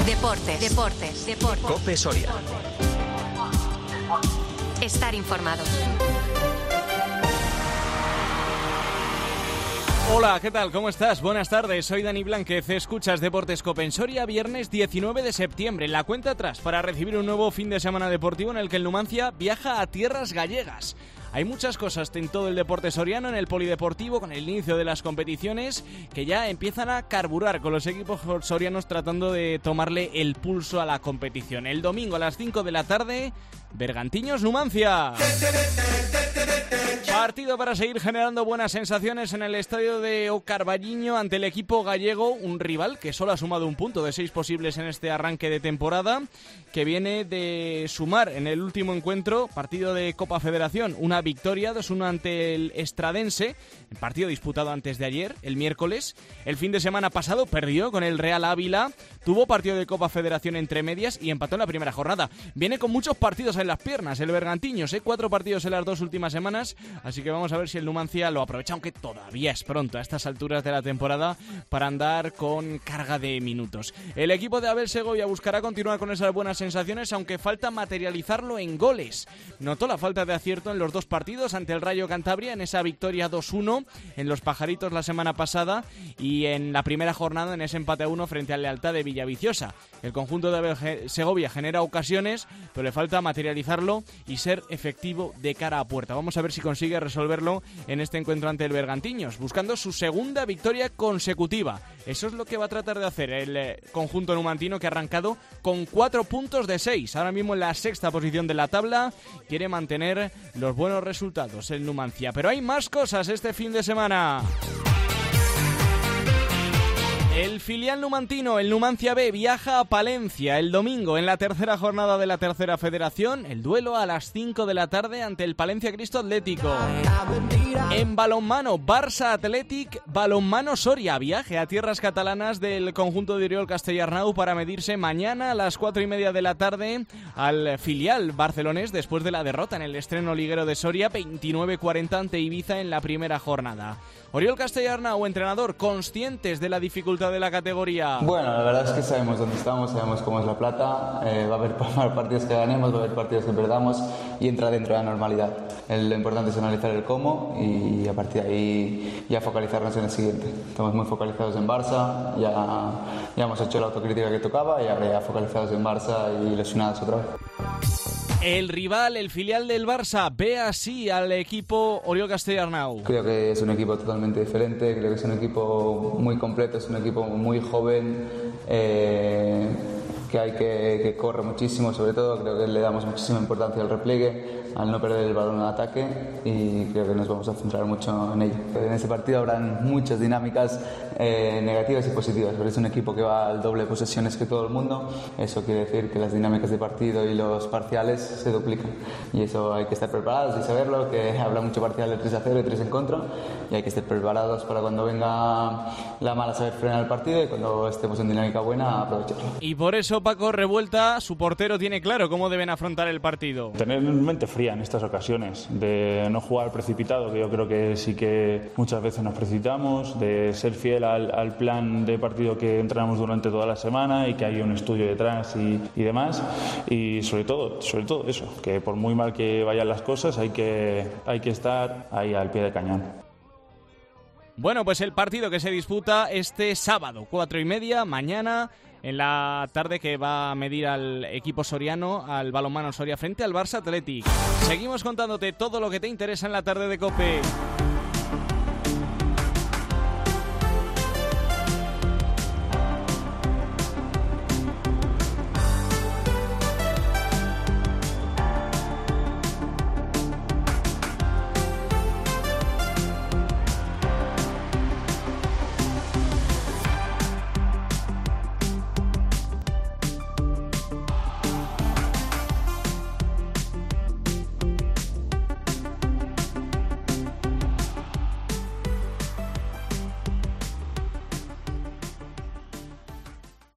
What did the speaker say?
Deportes. COPE Soria. Estar informado. Hola, ¿qué tal? ¿Cómo estás? Buenas tardes, soy Dani Blánquez, escuchas Deportes COPE en Soria, viernes 19 de septiembre, la cuenta atrás para recibir un nuevo fin de semana deportivo en el que el Numancia viaja a tierras gallegas. Hay muchas cosas en todo el deporte soriano, en el polideportivo, con el inicio de las competiciones, que ya empiezan a carburar con los equipos sorianos tratando de tomarle el pulso a la competición. El domingo a las 5 de la tarde, Bergantiños-Numancia. Partido para seguir generando buenas sensaciones en el estadio de O Carballiño ante el equipo gallego, un rival que solo ha sumado un punto de 6 posibles en este arranque de temporada, que viene de sumar en el último encuentro, partido de Copa Federación, una victoria 2-1 ante el Estradense, el partido disputado antes de ayer, el miércoles. El fin de semana pasado perdió con el Real Ávila, tuvo partido de Copa Federación entre medias y empató en la primera jornada. Viene con muchos partidos en las piernas el Bergantiños, 4 partidos en las 2 últimas semanas, así que vamos a ver si el Numancia lo aprovecha, aunque todavía es pronto a estas alturas de la temporada para andar con carga de minutos. El equipo de Abel Segovia buscará continuar con esas buenas sensaciones, aunque falta materializarlo en goles. Notó la falta de acierto en los 2 partidos ante el Rayo Cantabria, en esa victoria 2-1 en los Pajaritos la semana pasada y en la primera jornada en ese empate a 1 frente al Lealtad de Villaviciosa. El conjunto de Abel Segovia genera ocasiones, pero le falta materializarlo y ser efectivo de cara a puerta. Vamos a ver si consigue resolverlo en este encuentro ante el Bergantiños, buscando su segunda victoria consecutiva. Eso es lo que va a tratar de hacer el conjunto numantino, que ha arrancado con 4 puntos de 6. Ahora mismo en la 6ª posición de la tabla, quiere mantener los buenos resultados el Numancia. Pero hay más cosas este fin de semana. El filial numantino, el Numancia B, viaja a Palencia el domingo en la tercera jornada de la tercera federación. El duelo a las 5 de la tarde ante el Palencia Cristo Atlético. En balonmano, Barça Athletic, balonmano Soria, viaje a tierras catalanas del conjunto de Oriol Castellarnau para medirse mañana a las 4:30 de la tarde al filial barcelonés después de la derrota en el estreno liguero de Soria 29-40 ante Ibiza en la primera jornada. Oriol Castellarnau, entrenador, conscientes de la dificultad de la categoría. Bueno, la verdad es que sabemos dónde estamos, sabemos cómo es la plata, va a haber partidos que ganemos, va a haber partidos que perdamos y entra dentro de la normalidad. Lo importante es analizar el cómo y a partir de ahí ya focalizarnos en el siguiente. Estamos muy focalizados en Barça, ya hemos hecho la autocrítica que tocaba y ahora ya focalizados en Barça y lesionados otra vez. El rival, el filial del Barça, ve así al equipo Oriol Castellarnau. Creo que es un equipo totalmente diferente, creo que es un equipo muy completo, es un equipo muy joven, que corre muchísimo, sobre todo creo que le damos muchísima importancia al repliegue, al no perder el balón al ataque y creo que nos vamos a centrar mucho en ello. En ese partido habrán muchas dinámicas negativas y positivas, pero es un equipo que va al doble de posesiones que todo el mundo, eso quiere decir que las dinámicas de partido y los parciales se duplican y eso hay que estar preparados y saberlo, que habrá mucho parcial de 3-0 y 3 en contra y hay que estar preparados para cuando venga la mala saber frenar el partido y cuando estemos en dinámica buena aprovecharlo. Y por eso Paco Revuelta, su portero, tiene claro cómo deben afrontar el partido. Tener mente fría en estas ocasiones, de no jugar precipitado, que yo creo que sí que muchas veces nos precipitamos, de ser fiel al plan de partido que entrenamos durante toda la semana y que hay un estudio detrás y demás, y sobre todo eso, que por muy mal que vayan las cosas hay que estar ahí al pie del cañón. Bueno, pues el partido que se disputa este sábado, 4:30, mañana en la tarde, que va a medir al equipo soriano, al balonmano Soria frente al Barça Athletic. Seguimos contándote todo lo que te interesa en la tarde de COPE.